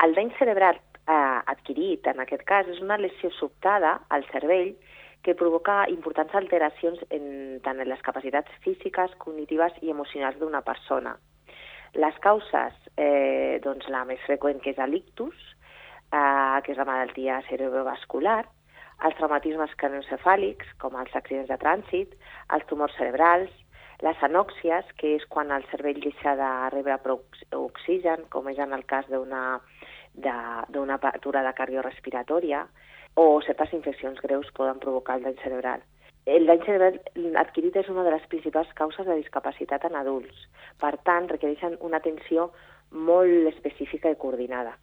El dany cerebral adquirit, en aquest cas, és una lesió sobtada al cervell que provoca importants alteracions tant en les capacitats físiques, cognitives i emocionals d'una persona. Les causes, doncs la més freqüent, que és l'ictus, que és la malaltia cerebrovascular, els traumatismes cranioencefàlics, com els accidents de trànsit, els tumors cerebrals, les anòxies, que és quan el cervell deixa de rebre prou oxigen, com és en el cas d'una aturada cardiorespiratòria, o certes infeccions greus poden provocar el dany cerebral. El dany cerebral adquirit és una de les principals causes de discapacitat en adults. Per tant, requereixen una atenció molt específica i coordinada.